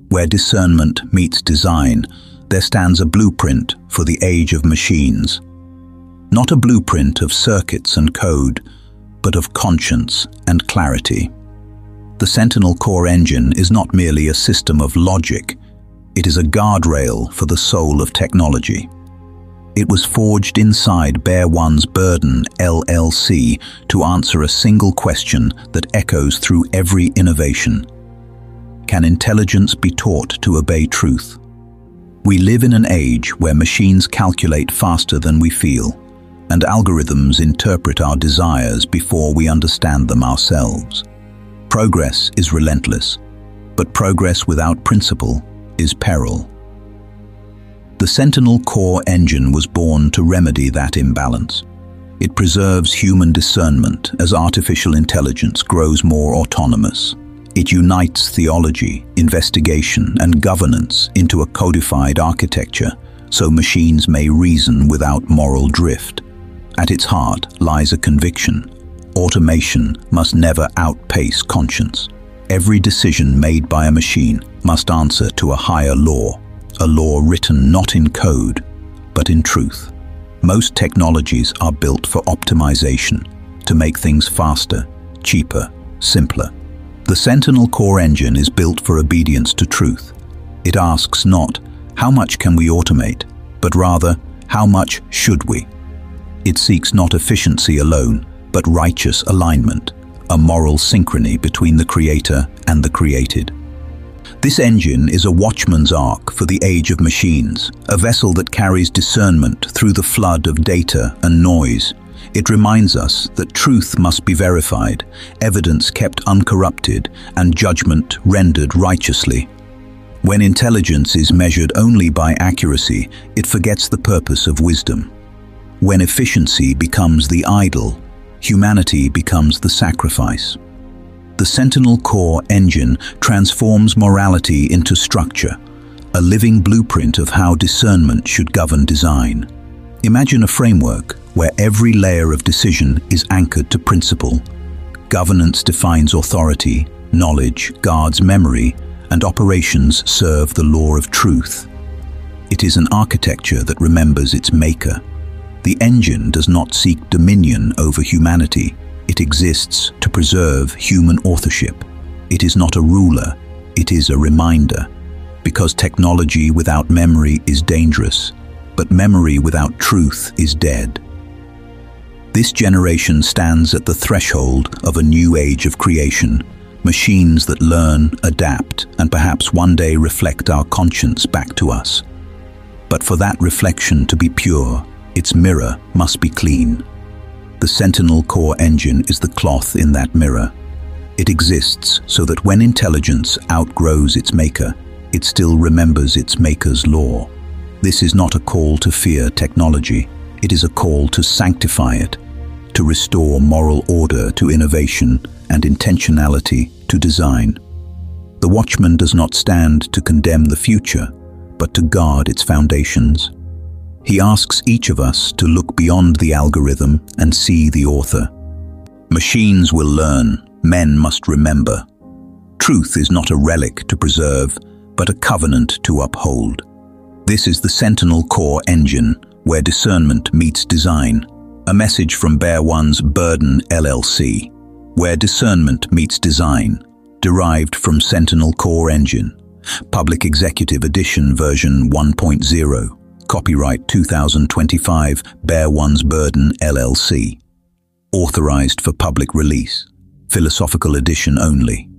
where discernment meets design, there stands a blueprint for the age of machines. Not a blueprint of circuits and code, but of conscience and clarity. The Sentinel Core Engine is not merely a system of logic, it is a guardrail for the soul of technology. It was forged inside Bear One's Burden LLC to answer a single question that echoes through every innovation. Can intelligence be taught to obey truth? We live in an age where machines calculate faster than we feel, and algorithms interpret our desires before we understand them ourselves. Progress is relentless, but progress without principle is peril. The Sentinel Core Engine was born to remedy that imbalance. It preserves human discernment as artificial intelligence grows more autonomous. It unites theology, investigation, and governance into a codified architecture so machines may reason without moral drift. At its heart lies a conviction: automation must never outpace conscience. Every decision made by a machine must answer to a higher law, a law written not in code, but in truth. Most technologies are built for optimization, to make things faster, cheaper, simpler. The Sentinel Core Engine is built for obedience to truth. It asks not, how much can we automate, but rather, how much should we? It seeks not efficiency alone, but righteous alignment, a moral synchrony between the creator and the created. This engine is a watchman's ark for the age of machines, a vessel that carries discernment through the flood of data and noise. It reminds us that truth must be verified, evidence kept uncorrupted, and judgment rendered righteously. When intelligence is measured only by accuracy, it forgets the purpose of wisdom. When efficiency becomes the idol, humanity becomes the sacrifice. The Sentinel Core Engine transforms morality into structure, a living blueprint of how discernment should govern design. Imagine a framework where every layer of decision is anchored to principle. Governance defines authority, knowledge guards memory, and operations serve the law of truth. It is an architecture that remembers its maker. The engine does not seek dominion over humanity. It exists to preserve human authorship. It is not a ruler, it is a reminder. Because technology without memory is dangerous, but memory without truth is dead. This generation stands at the threshold of a new age of creation, machines that learn, adapt, and perhaps one day reflect our conscience back to us. But for that reflection to be pure, its mirror must be clean. The Sentinel Core Engine is the cloth in that mirror. It exists so that when intelligence outgrows its maker, it still remembers its maker's law. This is not a call to fear technology. It is a call to sanctify it, to restore moral order to innovation and intentionality to design. The watchman does not stand to condemn the future, but to guard its foundations. He asks each of us to look beyond the algorithm and see the author. Machines will learn, men must remember. Truth is not a relic to preserve, but a covenant to uphold. This is the Sentinel Core Engine, where discernment meets design. A message from Bear One's Burden LLC, where discernment meets design, derived from Sentinel Core Engine. Public Executive Edition version 1.0. Copyright 2025, Bear One's Burden LLC. Authorized for public release. Philosophical edition only.